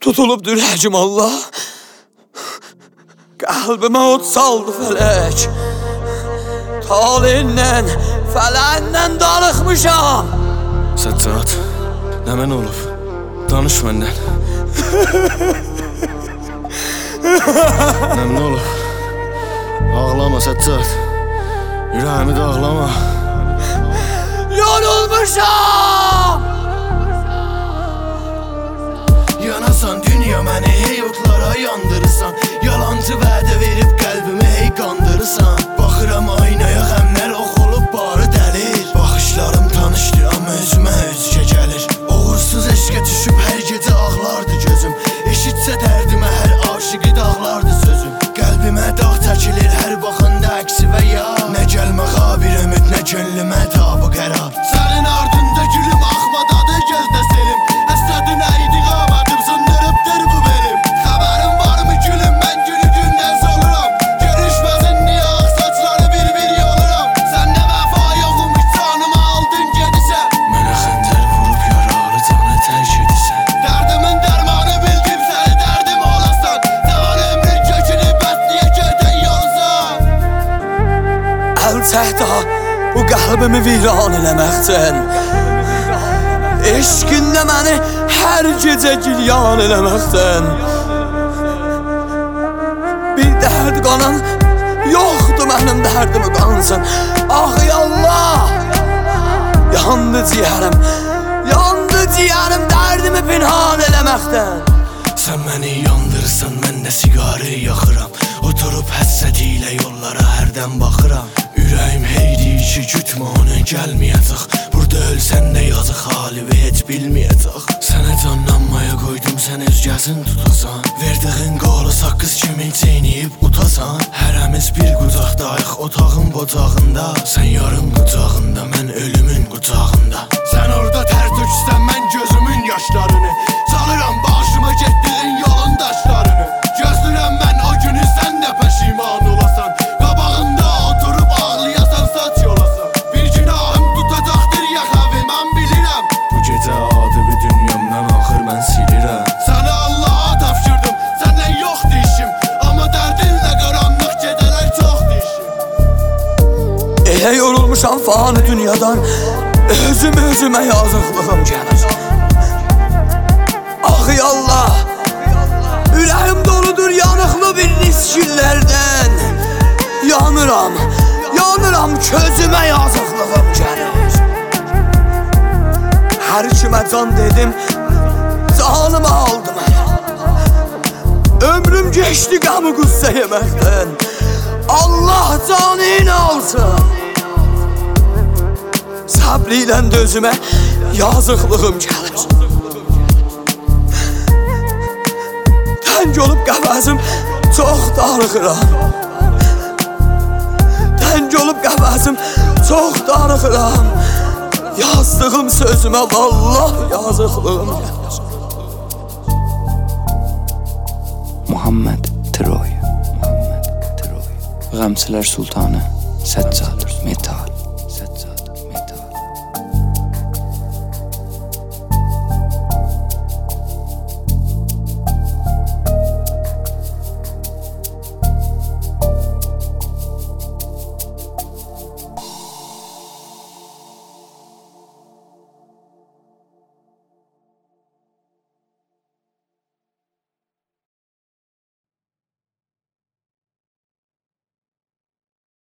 Tutulub dürəcim Allah. Qəlbimə od saldı fələk. Talindən, fələndən darıxmışam. Səccad, nə mən olub? Danış məndən. Nə mən olub? Ağlama Səccad. Ürəyimi də ağlama. Yorulmuşam. Yanasan dünya məni heyotlara yandırırsan. Yalancı vədə verib qəlbimi hey qandırırsan. Baxıram aynaya qəmlər ox olub barı dəlir. Baxışlarım tanışdır amma özümə özgə gəlir. Uğursuz eşqə düşüb hər gecə ağlardı gözüm. Eşitsə dərdimə hər aşıqı dağlardı sözüm. Qəlbimə dağ çəkilir hər baxanda əksi və ya. Nə gəlməğa bir ümid, nə gönlümə tabı qərar. Sənin ardında gülüm axmadadı gözdə selim. Əsədin əydi qabadım sındırıbdır bu belim. Xəbərin varmı gülüm, mən gülü gündən soluram. Görüşməsin niyə ağ saçları bir-bir yoluram. Sən nə vəfa yoxumuş canımı aldın gedisən. Mənə xəncər vurub yaralı canı tərk edisən. Dərdimin dərmanı bildim səni dərdim olasan. Cavan ömrün kökünü bəsliyə göydən yolsan. Əl çəkdə bu qəlbimi viran eləməkdən. Eşqinlə məni hər gecə gilyan eləməkdən. Bir dərd qanan yoxdur mənim dərdimi qansın. Ah yallah. Yandı ciyərim dərdimi pinhan eləməkdən. Sən məni yandırırsan, mən də siqarı yaxıram. Oturub həssədilə yollara hərdən baxıram. Ürəyim hey deyir ki, gütmə ona gəlməyəcək. Burada ölsən də yazıq halimi heç bilməyəcək. Sənə canlanmaya qoydum, sən özgəsin tutasan. Verdiğin qolu saqqız kimi çeynəyib utasan. Hərəmiz bir qucaqdayıq otağın bocağında. Sən yarın qucağında, mən ölümün qucağında. Sən orada tər töksən, mən gözümün yaşlarını. Çalıram başıma getdiğin yolun daşlarını. Gözlürəm mən o günü, sən də pəşiman olasan. Qabağında oturub ağlayasan, saç yolasan. Bir günahım tutacaqdır ya xəvi, mən bilirəm. Bu gecə adı bir dünyamdan axır mən silirəm. Səni Allaha tapşırdım, səndən yoxdur işim. Amma dərdinlə qaranlıq gecələr çoxdur işim. Elə yorulmuşam fani dünyadan. Özümə yazıqlığım gəlir. Ah yallah. Ürəyim doludur yanıqlı bir niskillərdən. Yanıram közümə yazıqlığım gəlir. Hər kimə can dedim, canımı aldı mənə. Ömrüm geçdi qəmi qüssə yeməkdən. Allah canını alsın. Səbriylə dözümə yazıqlığım gəlir. Təng olub qəvəzim çox darıxıram. Təng olub qəvəzim çox darıxıram. Yazdığım sözümə vallah yazıqlığım gəlir. Muhammed Troy Qəmçilər Sultanı Səccad Metal.